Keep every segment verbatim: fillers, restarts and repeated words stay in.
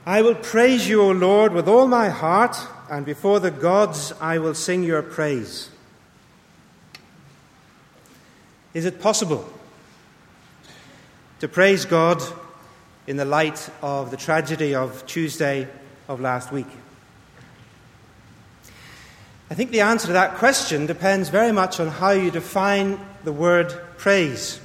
I will praise you, O Lord, with all my heart, and before the gods I will sing your praise. Is it possible to praise God in the light of the tragedy of Tuesday of last week? I think the answer to that question depends very much on how you define the word praise.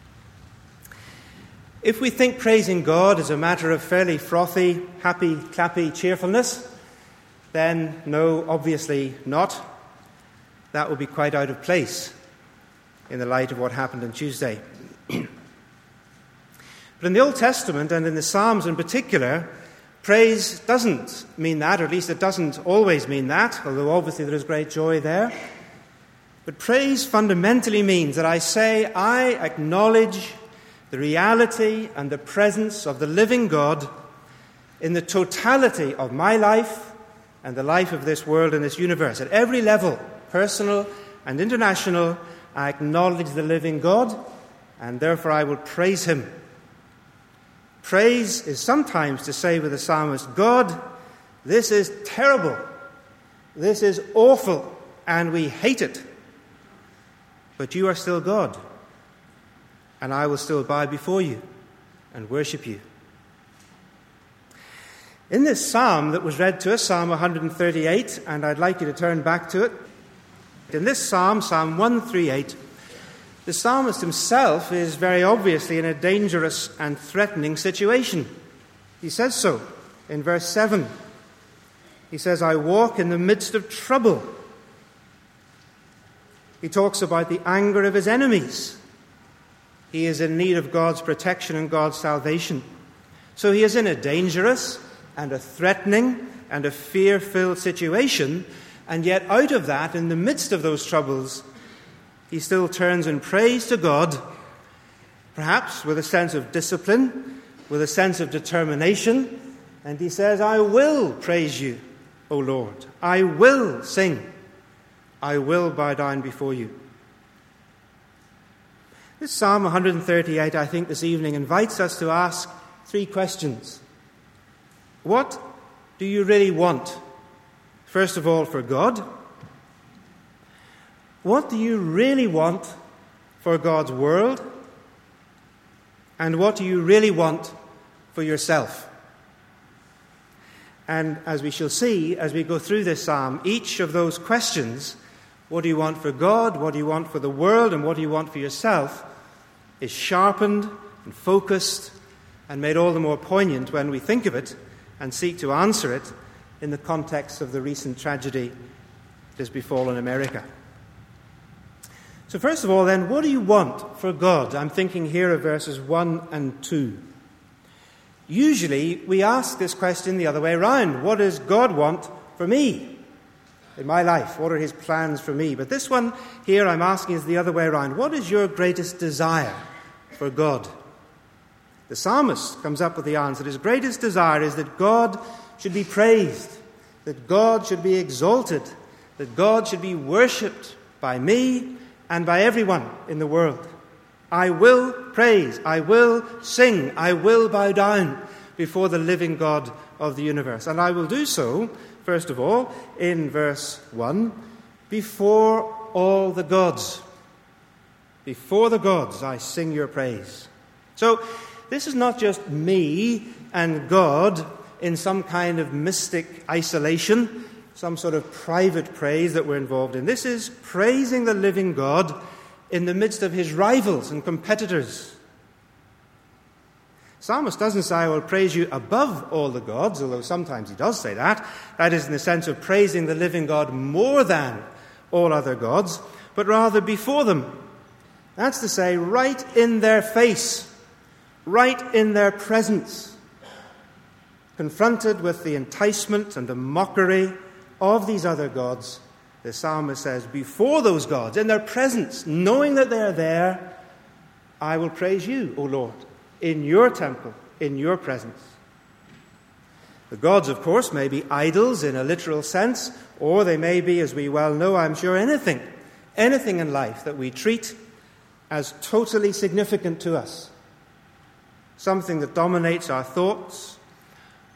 If we think praising God is a matter of fairly frothy, happy, clappy cheerfulness, then no, obviously not. That would be quite out of place in the light of what happened on Tuesday. But in the Old Testament and in the Psalms in particular, praise doesn't mean that, or at least it doesn't always mean that, although obviously there is great joy there. But praise fundamentally means that I say I acknowledge the reality and the presence of the living God in the totality of my life and the life of this world and this universe. At every level, personal and international, I acknowledge the living God, and therefore I will praise him. Praise is sometimes to say with the psalmist, God, this is terrible, this is awful, and we hate it. But you are still God, and I will still bow before you and worship you. In this psalm that was read to us, Psalm one thirty-eight, and I'd like you to turn back to it. In this psalm, Psalm one thirty-eight, the psalmist himself is very obviously in a dangerous and threatening situation. He says so in verse seven. He says, I walk in the midst of trouble. He talks about the anger of his enemies. He is in need of God's protection and God's salvation. So he is in a dangerous and a threatening and a fear-filled situation, and yet out of that, in the midst of those troubles, he still turns in praise to God, perhaps with a sense of discipline, with a sense of determination, and he says, I will praise you, O Lord. I will sing. I will bow down before you. This Psalm one thirty-eight, I think, this evening invites us to ask three questions. What do you really want? First of all, for God. What do you really want for God's world? And what do you really want for yourself? And as we shall see as we go through this psalm, each of those questions, what do you want for God, what do you want for the world, and what do you want for yourself, is sharpened and focused and made all the more poignant when we think of it and seek to answer it in the context of the recent tragedy that has befallen America. So first of all, then, what do you want for God? I'm thinking here of verses one and two. Usually, we ask this question the other way around. What does God want for me in my life? What are his plans for me? But this one here I'm asking is the other way around. What is your greatest desire for God? The psalmist comes up with the answer. His greatest desire is that God should be praised, that God should be exalted, that God should be worshipped by me and by everyone in the world. I will praise, I will sing, I will bow down before the living God of the universe. And I will do so, first of all, in verse one, before all the gods. Before the gods I sing your praise. So this is not just me and God in some kind of mystic isolation, some sort of private praise that we're involved in. This is praising the living God in the midst of his rivals and competitors. Psalmist doesn't say, I will praise you above all the gods, although sometimes he does say that. That is in the sense of praising the living God more than all other gods, but rather before them. That's to say, right in their face, right in their presence, confronted with the enticement and the mockery of these other gods, the psalmist says, before those gods, in their presence, knowing that they are there, I will praise you, O Lord, in your temple, in your presence. The gods, of course, may be idols in a literal sense, or they may be, as we well know, I'm sure, anything, anything in life that we treat as totally significant to us, something that dominates our thoughts,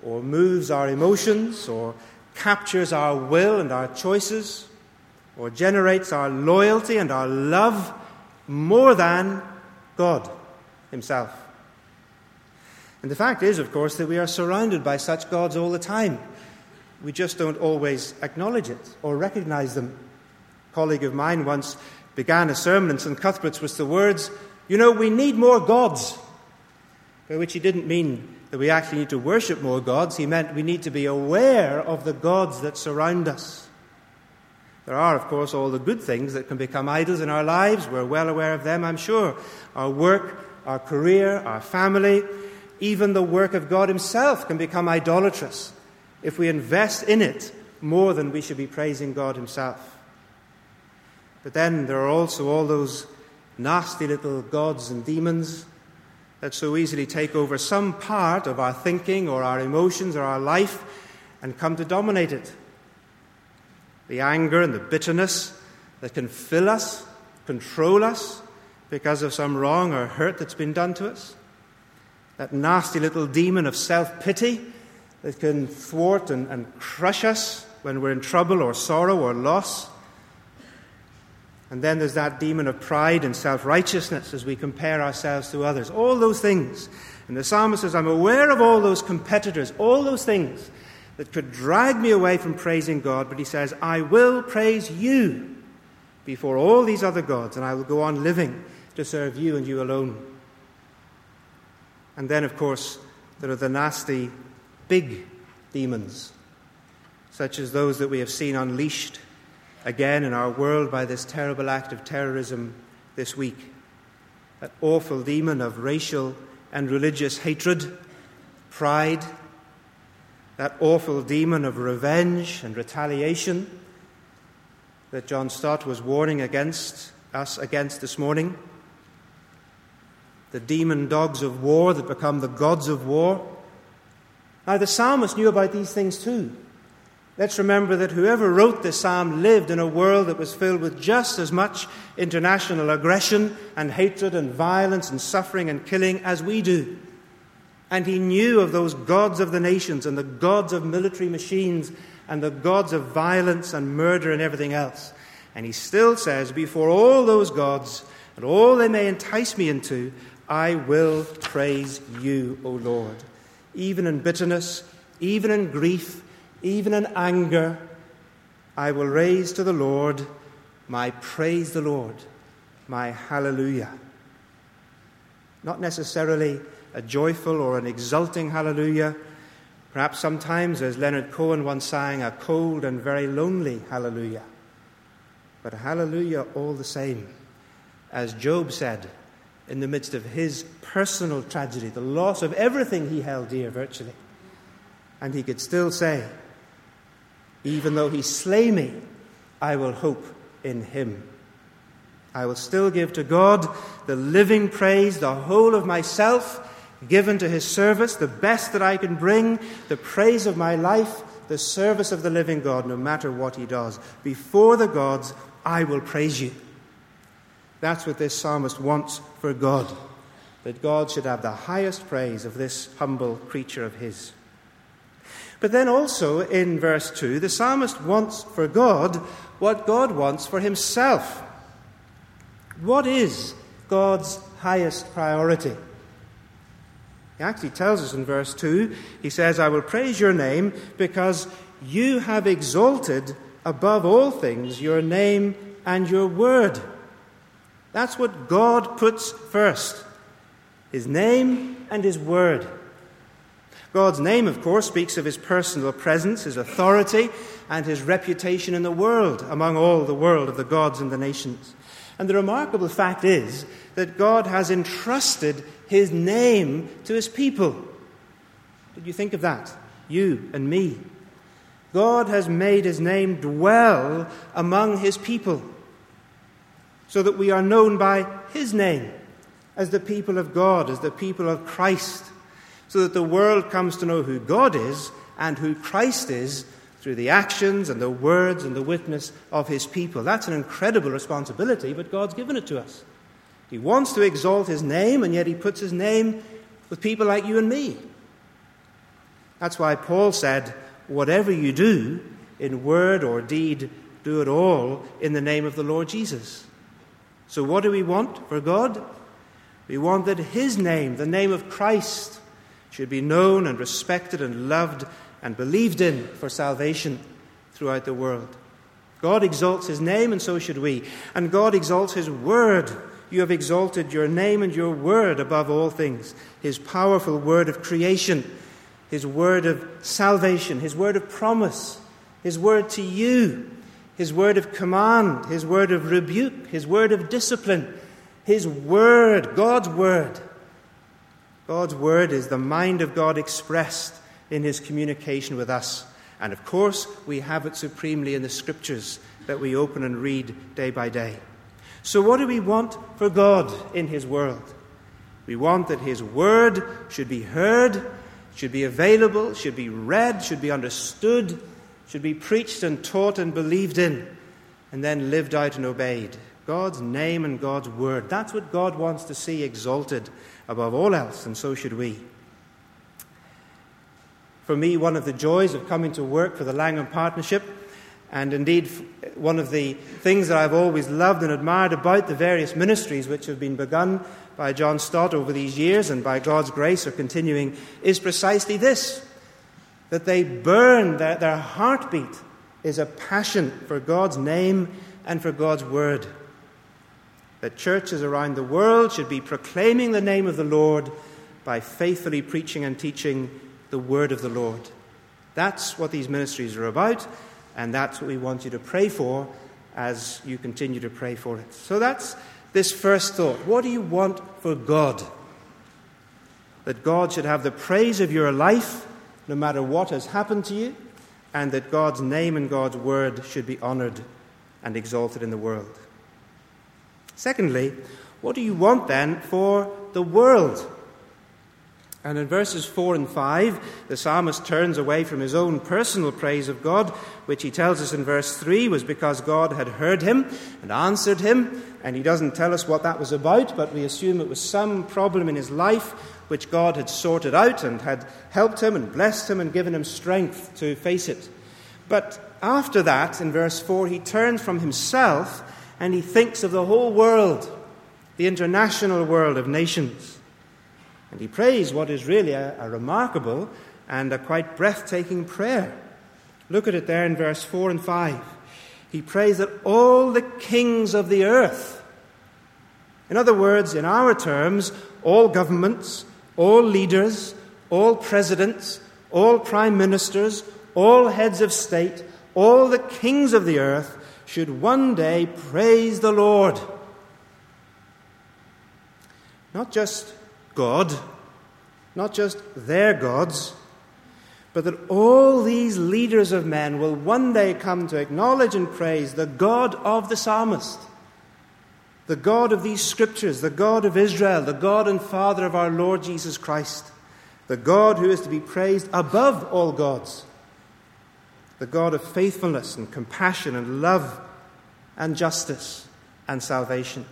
or moves our emotions, or captures our will and our choices, or generates our loyalty and our love more than God himself. And the fact is, of course, that we are surrounded by such gods all the time. We just don't always acknowledge it or recognize them. A colleague of mine once began a sermon in Saint Cuthbert's with the words, "You know, we need more gods," by which he didn't mean that we actually need to worship more gods. He meant we need to be aware of the gods that surround us. There are, of course, all the good things that can become idols in our lives. We're well aware of them, I'm sure. Our work, our career, our family, even the work of God himself can become idolatrous if we invest in it more than we should be praising God himself. But then there are also all those nasty little gods and demons that so easily take over some part of our thinking or our emotions or our life and come to dominate it. The anger and the bitterness that can fill us, control us because of some wrong or hurt that's been done to us. That nasty little demon of self-pity that can thwart and, and crush us when we're in trouble or sorrow or loss. And then there's that demon of pride and self-righteousness as we compare ourselves to others. All those things. And the psalmist says, I'm aware of all those competitors, all those things that could drag me away from praising God. But he says, I will praise you before all these other gods, and I will go on living to serve you and you alone. And then, of course, there are the nasty, big demons, such as those that we have seen unleashed again in our world by this terrible act of terrorism this week. That awful demon of racial and religious hatred, pride, that awful demon of revenge and retaliation that John Stott was warning against us against this morning. The demon dogs of war that become the gods of war. Now, the psalmist knew about these things too. Let's remember that whoever wrote this psalm lived in a world that was filled with just as much international aggression and hatred and violence and suffering and killing as we do. And he knew of those gods of the nations and the gods of military machines and the gods of violence and murder and everything else. And he still says, before all those gods and all they may entice me into, I will praise you, O Lord. Even in bitterness, even in grief, even in anger, I will raise to the Lord my praise the Lord, my hallelujah. Not necessarily a joyful or an exulting hallelujah. Perhaps sometimes, as Leonard Cohen once sang, a cold and very lonely hallelujah. But a hallelujah all the same. As Job said, in the midst of his personal tragedy, the loss of everything he held dear virtually. And he could still say, even though he slay me, I will hope in him. I will still give to God the living praise, the whole of myself, given to his service, the best that I can bring, the praise of my life, the service of the living God, no matter what he does. Before the gods, I will praise you. That's what this psalmist wants for God, that God should have the highest praise of this humble creature of his. But then also in verse two, the psalmist wants for God what God wants for himself. What is God's highest priority? He actually tells us in verse two, he says, I will praise your name because you have exalted above all things your name and your word. That's what God puts first, his name and his word. God's name, of course, speaks of his personal presence, his authority, and his reputation in the world, among all the world of the gods and the nations. And the remarkable fact is that God has entrusted his name to his people. Did you think of that? You and me. God has made his name dwell among his people, so that we are known by his name as the people of God, as the people of Christ, so that the world comes to know who God is and who Christ is through the actions and the words and the witness of his people. That's an incredible responsibility, but God's given it to us. He wants to exalt his name, and yet he puts his name with people like you and me. That's why Paul said, whatever you do, in word or deed, do it all in the name of the Lord Jesus. So what do we want for God? We want that his name, the name of Christ, should be known and respected and loved and believed in for salvation throughout the world. God exalts his name, and so should we. And God exalts his word. You have exalted your name and your word above all things. His powerful word of creation, his word of salvation, his word of promise, his word to you, his word of command, his word of rebuke, his word of discipline, his word, God's word. God's word is the mind of God expressed in his communication with us. And of course, we have it supremely in the scriptures that we open and read day by day. So what do we want for God in his world? We want that his word should be heard, should be available, should be read, should be understood, should be preached and taught and believed in, and then lived out and obeyed. God's name and God's word. That's what God wants to see exalted above all else, and so should we. For me, one of the joys of coming to work for the Langham Partnership, and indeed one of the things that I've always loved and admired about the various ministries which have been begun by John Stott over these years and by God's grace are continuing, is precisely this, that they burn, their, their heartbeat is a passion for God's name and for God's word. That churches around the world should be proclaiming the name of the Lord by faithfully preaching and teaching the word of the Lord. That's what these ministries are about, and that's what we want you to pray for as you continue to pray for it. So that's this first thought. What do you want for God? That God should have the praise of your life, no matter what has happened to you, and that God's name and God's word should be honored and exalted in the world. Secondly, what do you want then for the world? And in verses four and five, the psalmist turns away from his own personal praise of God, which he tells us in verse three was because God had heard him and answered him. And he doesn't tell us what that was about, but we assume it was some problem in his life which God had sorted out and had helped him and blessed him and given him strength to face it. But after that, in verse four, he turns from himself and he thinks of the whole world, the international world of nations. And he prays what is really a, a remarkable and a quite breathtaking prayer. Look at it there in verse four and five. He prays that all the kings of the earth, in other words, in our terms, all governments, all leaders, all presidents, all prime ministers, all heads of state, all the kings of the earth should one day praise the Lord. Not just God, not just their gods, but that all these leaders of men will one day come to acknowledge and praise the God of the psalmist, the God of these scriptures, the God of Israel, the God and Father of our Lord Jesus Christ, the God who is to be praised above all gods, the God of faithfulness and compassion and love and justice and salvation.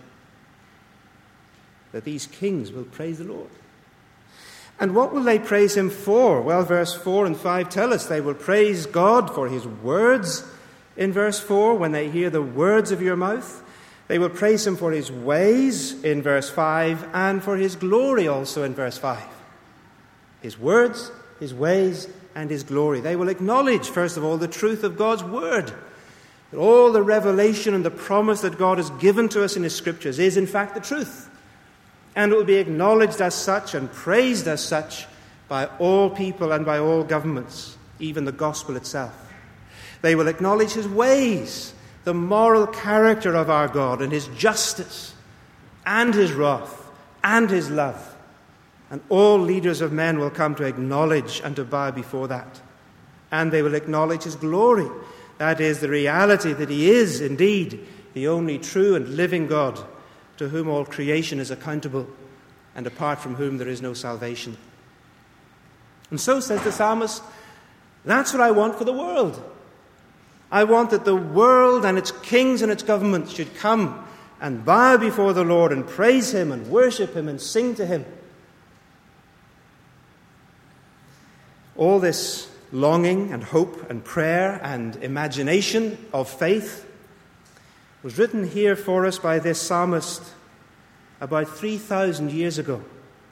That these kings will praise the Lord. And what will they praise him for? Well, verse four and five tell us they will praise God for his words in verse four, when they hear the words of your mouth. They will praise him for his ways in verse five, and for his glory also in verse five. His words, his ways, and his glory. They will acknowledge, first of all, the truth of God's word. That all the revelation and the promise that God has given to us in his scriptures is in fact the truth. And it will be acknowledged as such and praised as such by all people and by all governments, even the gospel itself. They will acknowledge his ways, the moral character of our God, and his justice, and his wrath, and his love. And all leaders of men will come to acknowledge and to bow before that. And they will acknowledge his glory. That is, the reality that he is indeed the only true and living God, to whom all creation is accountable, and apart from whom there is no salvation. And so, says the psalmist, that's what I want for the world. I want that the world and its kings and its governments should come and bow before the Lord and praise him and worship him and sing to him. All this longing and hope and prayer and imagination of faith was written here for us by this psalmist about three thousand years ago.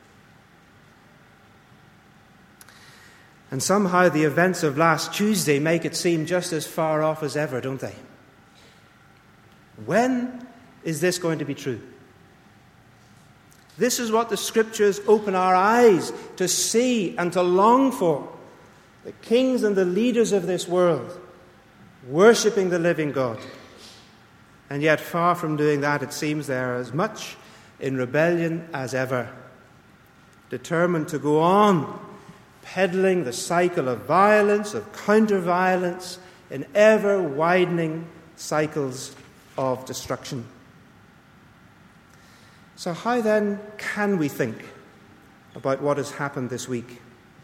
And somehow the events of last Tuesday make it seem just as far off as ever, don't they? When is this going to be true? This is what the Scriptures open our eyes to see and to long for. The kings and the leaders of this world worshipping the living God. And yet far from doing that, it seems they are as much in rebellion as ever, determined to go on peddling the cycle of violence, of counter-violence, in ever-widening cycles of destruction. So how then can we think about what has happened this week?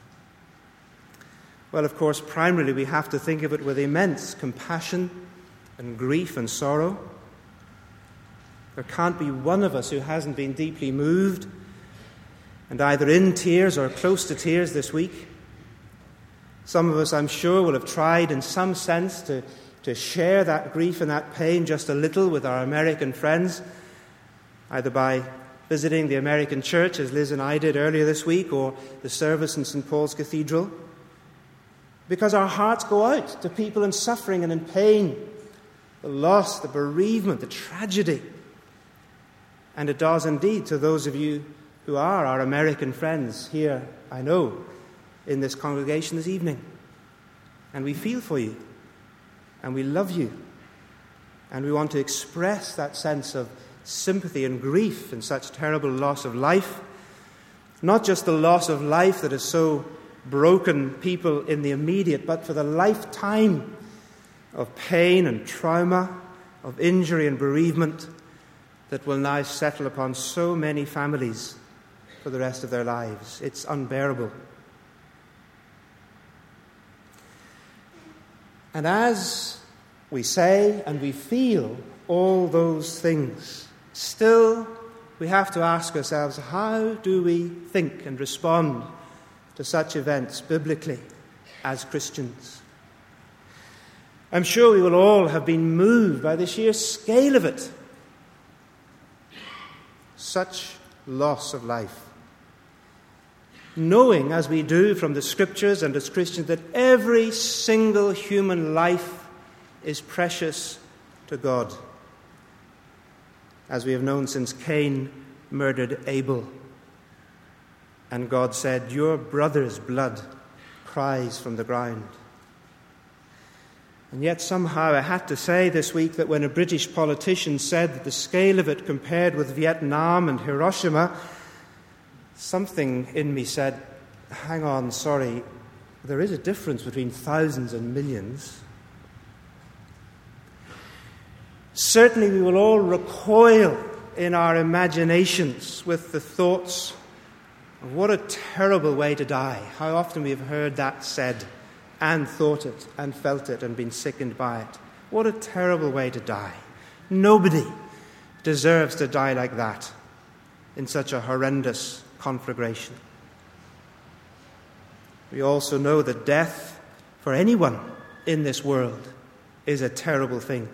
Well, of course, primarily we have to think of it with immense compassion and grief and sorrow. There can't be one of us who hasn't been deeply moved and either in tears or close to tears this week. Some of us, I'm sure, will have tried in some sense to, to share that grief and that pain just a little with our American friends, either by visiting the American church, as Liz and I did earlier this week, or the service in Saint Paul's Cathedral, because our hearts go out to people in suffering and in pain, the loss, the bereavement, the tragedy. And it does indeed to those of you who are our American friends here, I know, in this congregation this evening. And we feel for you, and we love you, and we want to express that sense of sympathy and grief in such terrible loss of life, not just the loss of life that has so broken people in the immediate, but for the lifetime of pain and trauma, of injury and bereavement that will now settle upon so many families for the rest of their lives. It's unbearable. And as we say and we feel all those things, still we have to ask ourselves, how do we think and respond to such events biblically as Christians? I'm sure we will all have been moved by the sheer scale of it. Such loss of life. Knowing, as we do from the Scriptures and as Christians, that every single human life is precious to God, as we have known since Cain murdered Abel. And God said, "Your brother's blood cries from the ground." And yet somehow I had to say this week that when a British politician said that the scale of it compared with Vietnam and Hiroshima, something in me said, hang on, sorry, there is a difference between thousands and millions. Certainly we will all recoil in our imaginations with the thoughts of what a terrible way to die. How often we have heard that said and thought it and felt it and been sickened by it. What a terrible way to die. Nobody deserves to die like that in such a horrendous conflagration. We also know that death for anyone in this world is a terrible thing.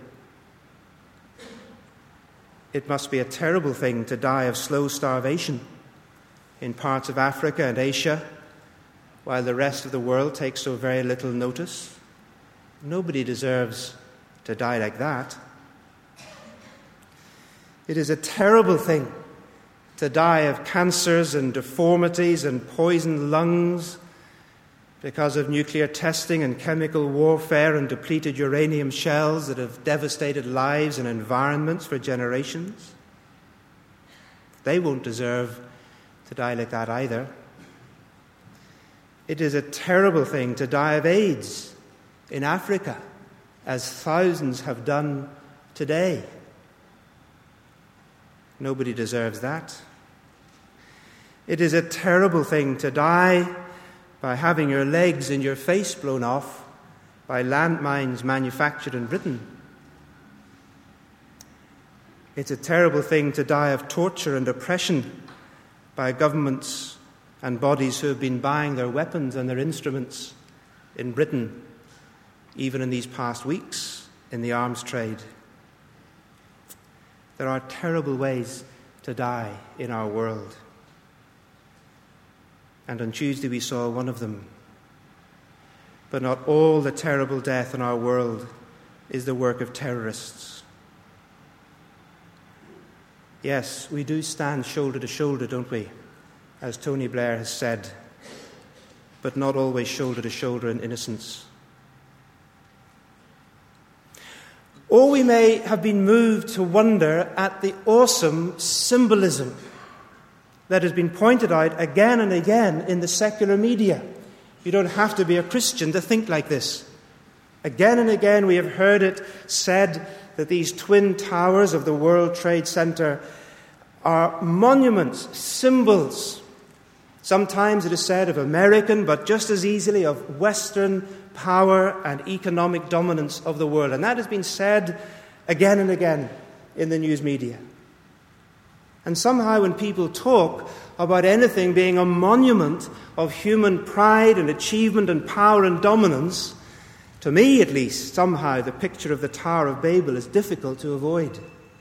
It must be a terrible thing to die of slow starvation in parts of Africa and Asia, while the rest of the world takes so very little notice. Nobody deserves to die like that. It is a terrible thing to die of cancers and deformities and poisoned lungs because of nuclear testing and chemical warfare and depleted uranium shells that have devastated lives and environments for generations. They won't deserve to die like that either. It is a terrible thing to die of AIDS in Africa, as thousands have done today. Nobody deserves that. It is a terrible thing to die by having your legs and your face blown off by landmines manufactured in Britain. It's a terrible thing to die of torture and oppression by governments and bodies who have been buying their weapons and their instruments in Britain, even in these past weeks, in the arms trade. There are terrible ways to die in our world. And on Tuesday we saw one of them. But not all the terrible death in our world is the work of terrorists. Yes, we do stand shoulder to shoulder, don't we? As Tony Blair has said, but not always shoulder to shoulder in innocence. Or we may have been moved to wonder at the awesome symbolism that has been pointed out again and again in the secular media. You don't have to be a Christian to think like this. Again and again we have heard it said that these twin towers of the World Trade Center are monuments, symbols. Sometimes it is said of American, but just as easily of Western power and economic dominance of the world. And that has been said again and again in the news media. And somehow when people talk about anything being a monument of human pride and achievement and power and dominance, to me at least, somehow the picture of the Tower of Babel is difficult to avoid.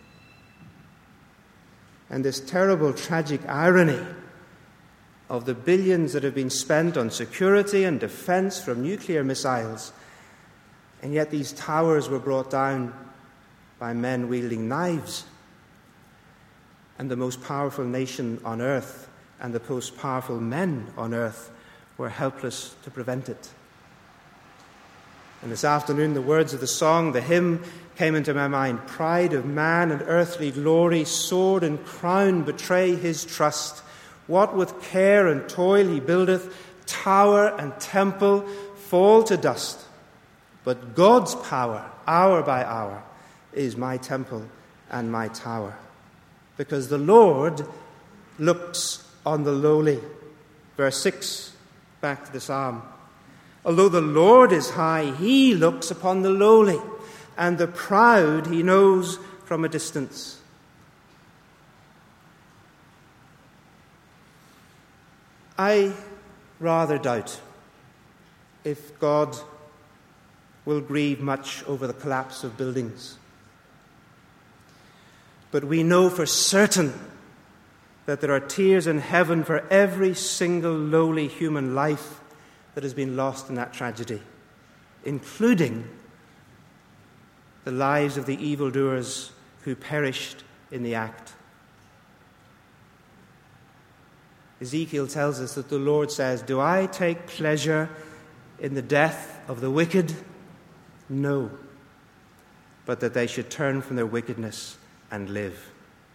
And this terrible, tragic irony of the billions that have been spent on security and defense from nuclear missiles, and yet these towers were brought down by men wielding knives. And the most powerful nation on earth and the most powerful men on earth were helpless to prevent it. And this afternoon, the words of the song, the hymn, came into my mind. Pride of man and earthly glory, sword and crown betray his trust. What with care and toil he buildeth, tower and temple fall to dust. But God's power, hour by hour, is my temple and my tower. Because the Lord looks on the lowly. Verse six, back to the psalm. Although the Lord is high, he looks upon the lowly, and the proud he knows from a distance. I rather doubt if God will grieve much over the collapse of buildings. But we know for certain that there are tears in heaven for every single lowly human life that has been lost in that tragedy, including the lives of the evildoers who perished in the act. Ezekiel tells us that the Lord says, "Do I take pleasure in the death of the wicked? No, but that they should turn from their wickedness and live."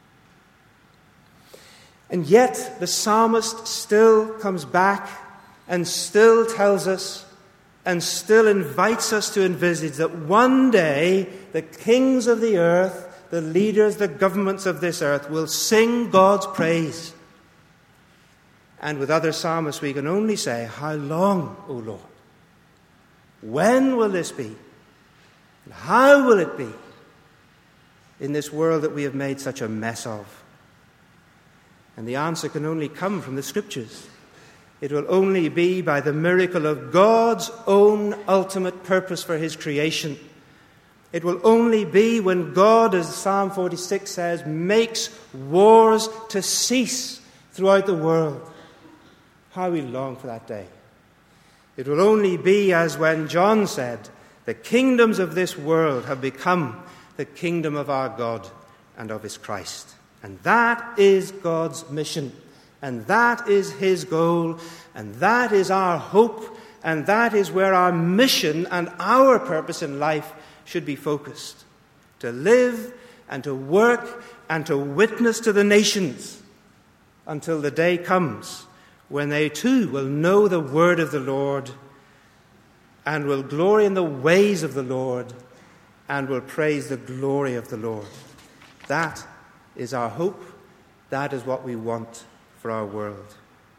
And yet the psalmist still comes back and still tells us and still invites us to envisage that one day the kings of the earth, the leaders, the governments of this earth will sing God's praise. And with other psalmists we can only say, "How long, O Lord? When will this be? And how will it be in this world that we have made such a mess of?" And the answer can only come from the Scriptures. It will only be by the miracle of God's own ultimate purpose for his creation. It will only be when God, as Psalm forty-six says, makes wars to cease throughout the world. How we long for that day. It will only be as when John said, "The kingdoms of this world have become the kingdom of our God and of his Christ." And that is God's mission. And that is his goal. And that is our hope. And that is where our mission and our purpose in life should be focused. To live and to work and to witness to the nations until the day comes when they too will know the word of the Lord and will glory in the ways of the Lord and will praise the glory of the Lord. That is our hope. That is what we want for our world.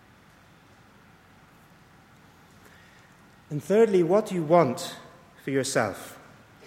And thirdly, what do you want for yourself?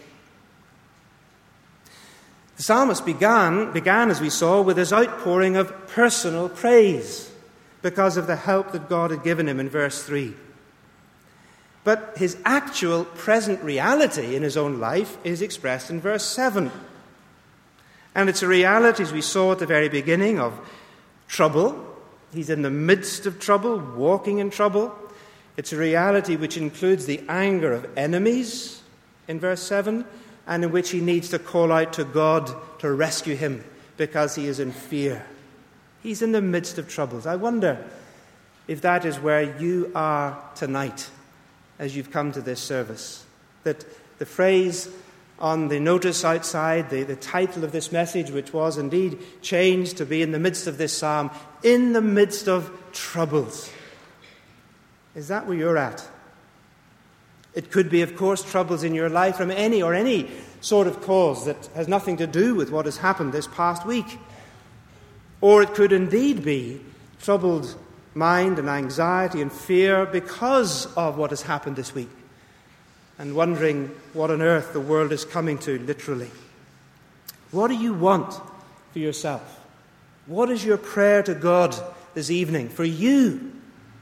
The psalmist began, began, as we saw, with his outpouring of personal praise. because of the help that God had given him in verse three. But his actual present reality in his own life is expressed in verse seven. And it's a reality, as we saw at the very beginning, of trouble. He's in the midst of trouble, walking in trouble. It's a reality which includes the anger of enemies in verse seven, and in which he needs to call out to God to rescue him because he is in fear. He's in the midst of troubles. I wonder if that is where you are tonight as you've come to this service. That the phrase on the notice outside, the, the title of this message, which was indeed changed to be in the midst of this psalm, in the midst of troubles. Is that where you're at? It could be, of course, troubles in your life from any or any sort of cause that has nothing to do with what has happened this past week. Or it could indeed be troubled mind and anxiety and fear because of what has happened this week, and wondering what on earth the world is coming to, literally. What do you want for yourself? What is your prayer to God this evening for you?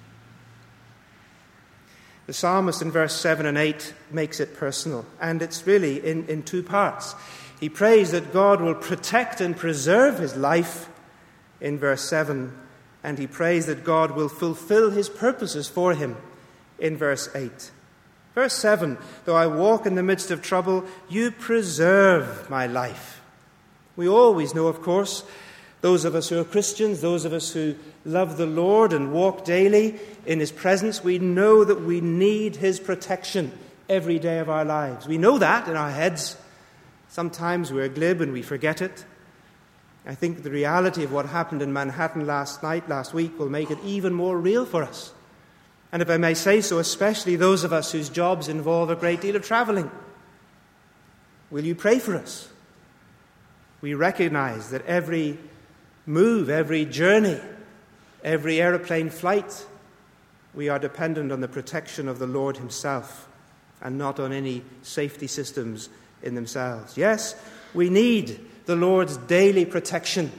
The psalmist in verse seven and eight makes it personal, and it's really in, in two parts. He prays that God will protect and preserve his life in verse seven, and he prays that God will fulfill his purposes for him in verse eight. Verse seven, though I walk in the midst of trouble, you preserve my life. We always know, of course, those of us who are Christians, those of us who love the Lord and walk daily in his presence, we know that we need his protection every day of our lives. We know that in our heads. Sometimes we're glib and we forget it. I think the reality of what happened in Manhattan last night, last week, will make it even more real for us. And if I may say so, especially those of us whose jobs involve a great deal of travelling. Will you pray for us? We recognize that every move, every journey, every aeroplane flight, we are dependent on the protection of the Lord himself and not on any safety systems in themselves. Yes, we need the Lord's daily protection.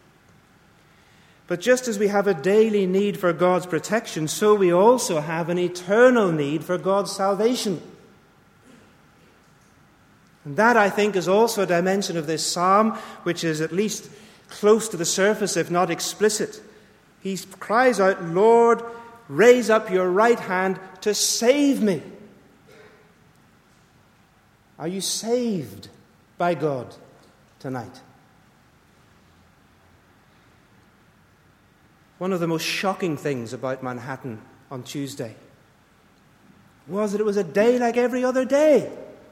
But just as we have a daily need for God's protection, so we also have an eternal need for God's salvation. And that, I think, is also a dimension of this psalm, which is at least close to the surface, if not explicit. He cries out, Lord, raise up your right hand to save me. Are you saved by God tonight? One of the most shocking things about Manhattan on Tuesday was that it was a day like every other day.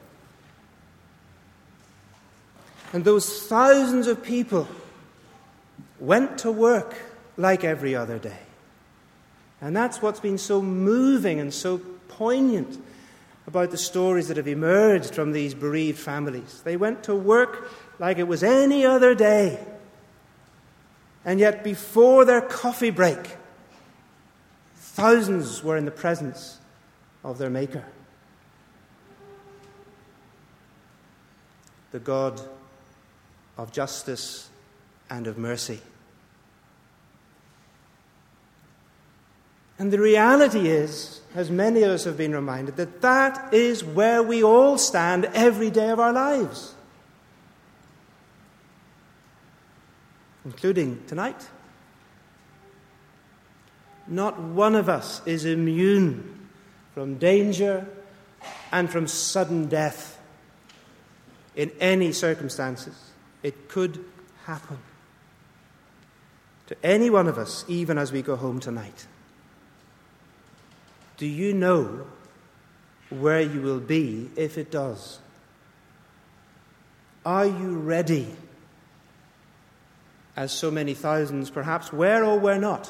And those thousands of people went to work like every other day. And that's what's been so moving and so poignant about the stories that have emerged from these bereaved families. They went to work like it was any other day. And yet before their coffee break, thousands were in the presence of their Maker. The God of justice and of mercy. And the reality is, as many of us have been reminded, that that is where we all stand every day of our lives. Including tonight. Not one of us is immune from danger and from sudden death in any circumstances. It could happen to any one of us, even as we go home tonight. Do you know where you will be if it does? Are you ready? As so many thousands perhaps were or were not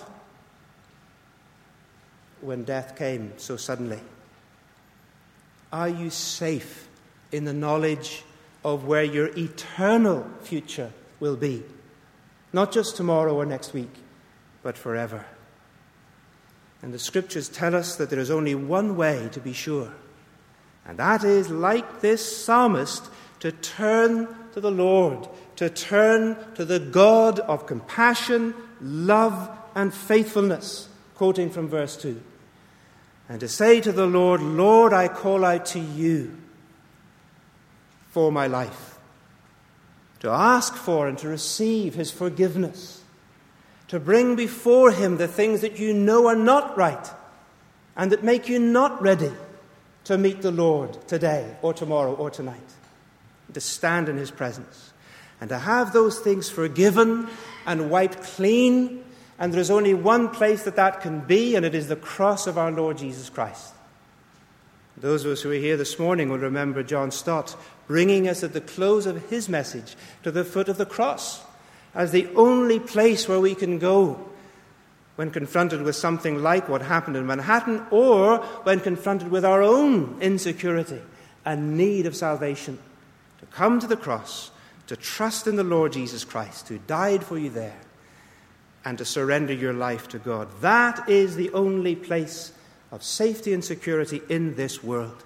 when death came so suddenly. Are you safe in the knowledge of where your eternal future will be? Not just tomorrow or next week, but forever. And the Scriptures tell us that there is only one way to be sure, and that is, like this psalmist, to turn to the Lord, to turn to the God of compassion, love, and faithfulness, quoting from verse two. And to say to the Lord, Lord, I call out to you for my life. To ask for and to receive his forgiveness. To bring before him the things that you know are not right and that make you not ready to meet the Lord today or tomorrow or tonight. To stand in his presence and to have those things forgiven and wiped clean. And there is only one place that that can be, and it is the cross of our Lord Jesus Christ. Those of us who are here this morning will remember John Stott bringing us at the close of his message to the foot of the cross as the only place where we can go when confronted with something like what happened in Manhattan, or when confronted with our own insecurity and need of salvation. To come to the cross, to trust in the Lord Jesus Christ, who died for you there, and to surrender your life to God. That is the only place of safety and security in this world.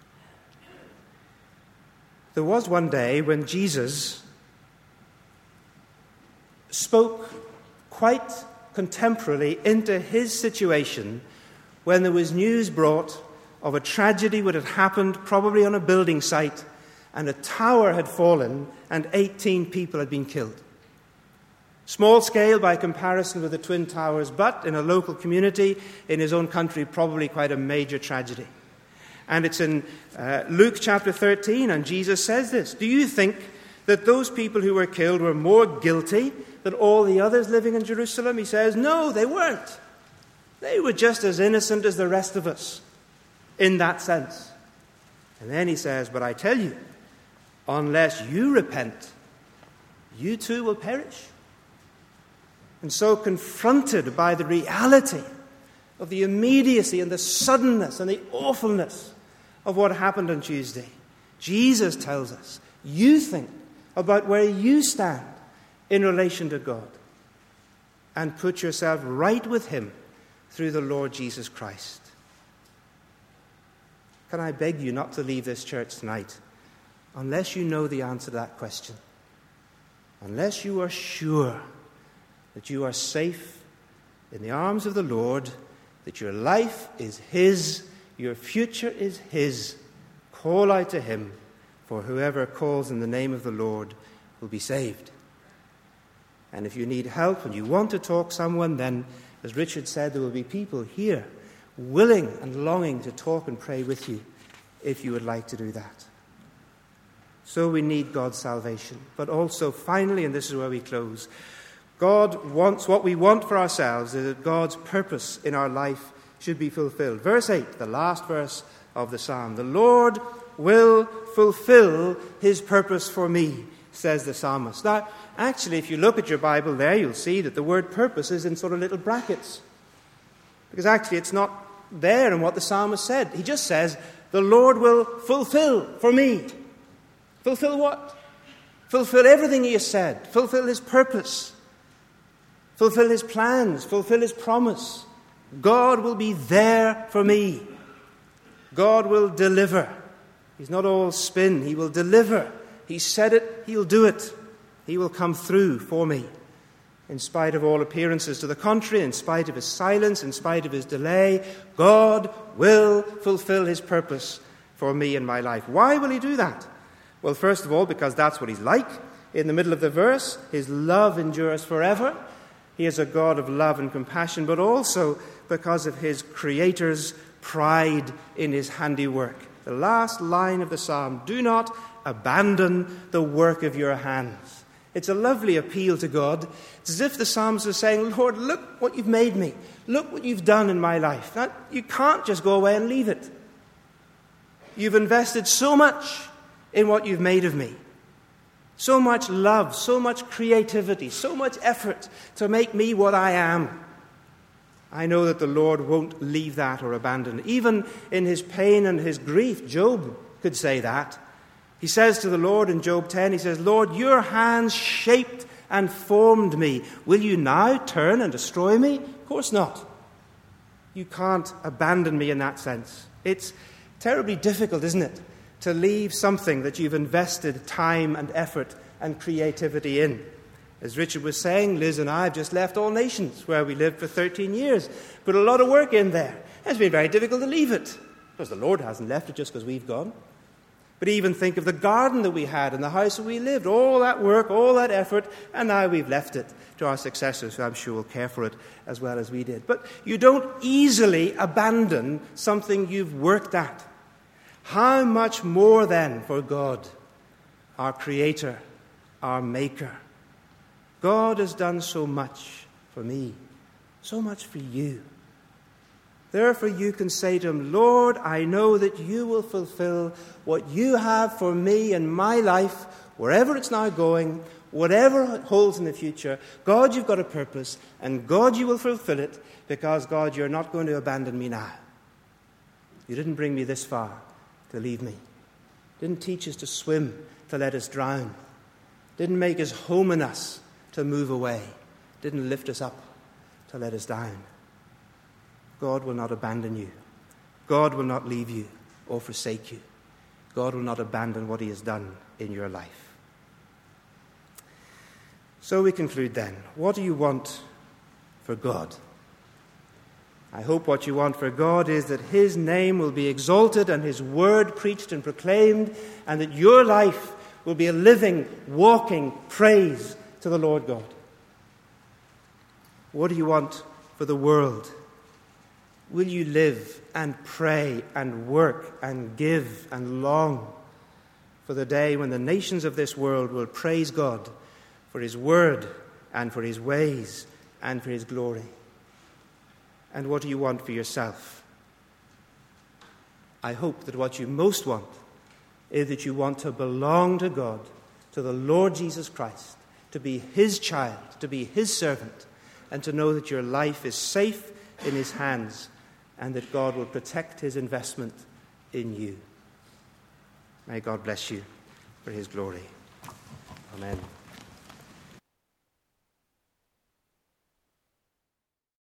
There was one day when Jesus spoke quite contemporarily into his situation when there was news brought of a tragedy that had happened probably on a building site, and a tower had fallen and eighteen people had been killed. Small scale by comparison with the Twin Towers, but in a local community, in his own country, probably quite a major tragedy. And it's in uh, Luke chapter thirteen, and Jesus says this. Do you think that those people who were killed were more guilty than all the others living in Jerusalem? He says, no, they weren't. They were just as innocent as the rest of us in that sense. And then he says, but I tell you, unless you repent, you too will perish. And so, confronted by the reality of the immediacy and the suddenness and the awfulness of what happened on Tuesday, Jesus tells us, you think about where you stand in relation to God and put yourself right with him through the Lord Jesus Christ. Can I beg you not to leave this church tonight unless you know the answer to that question? Unless you are sure that you are safe in the arms of the Lord, that your life is his, your future is his. Call out to him, for whoever calls in the name of the Lord will be saved. And if you need help and you want to talk to someone, then, as Richard said, there will be people here willing and longing to talk and pray with you if you would like to do that. So we need God's salvation. But also, finally, and this is where we close, God wants, what we want for ourselves is that God's purpose in our life should be fulfilled. Verse eight, the last verse of the psalm. The Lord will fulfill his purpose for me, says the psalmist. Now, actually, if you look at your Bible there, you'll see that the word purpose is in sort of little brackets. Because actually it's not there in what the psalmist said. He just says, the Lord will fulfill for me. Fulfill what? Fulfill everything he has said. Fulfill his purpose. Fulfill his plans. Fulfill his promise. God will be there for me. God will deliver. He's not all spin. He will deliver. He said it, he'll do it. He will come through for me. In spite of all appearances to the contrary, in spite of his silence, in spite of his delay, God will fulfill his purpose for me in my life. Why will he do that? Well, first of all, because that's what he's like. In the middle of the verse, his love endures forever. He is a God of love and compassion, but also because of his Creator's pride in his handiwork. The last line of the psalm, do not abandon the work of your hands. It's a lovely appeal to God. It's as if the psalmist is saying, Lord, look what you've made me. Look what you've done in my life. Now, you can't just go away and leave it. You've invested so much in what you've made of me. So much love, so much creativity, so much effort to make me what I am. I know that the Lord won't leave that or abandon it. Even in his pain and his grief, Job could say that. He says to the Lord in Job ten, he says, Lord, your hands shaped and formed me. Will you now turn and destroy me? Of course not. You can't abandon me in that sense. It's terribly difficult, isn't it, to leave something that you've invested time and effort and creativity in. As Richard was saying, Liz and I have just left All Nations, where we lived for thirteen years. Put a lot of work in there. It's been very difficult to leave it, because the Lord hasn't left it just because we've gone. But even think of the garden that we had and the house that we lived, all that work, all that effort, and now we've left it to our successors, who I'm sure will care for it as well as we did. But you don't easily abandon something you've worked at. How much more then for God, our Creator, our Maker? God has done so much for me, so much for you. Therefore you can say to him, Lord, I know that you will fulfill what you have for me in my life, wherever it's now going, whatever it holds in the future. God, you've got a purpose, and God, you will fulfill it, because, God, you're not going to abandon me now. You didn't bring me this far to leave me. Didn't teach us to swim to let us drown. Didn't make us home in us to move away. Didn't lift us up to let us down. God will not abandon you. God will not leave you or forsake you. God will not abandon what he has done in your life. So we conclude then. What do you want for God? I hope what you want for God is that his name will be exalted and his word preached and proclaimed, and that your life will be a living, walking praise to the Lord God. What do you want for the world? Will you live and pray and work and give and long for the day when the nations of this world will praise God for his word and for his ways and for his glory? And what do you want for yourself? I hope that what you most want is that you want to belong to God, to the Lord Jesus Christ, to be his child, to be his servant, and to know that your life is safe in his hands, and that God will protect his investment in you. May God bless you for his glory. Amen.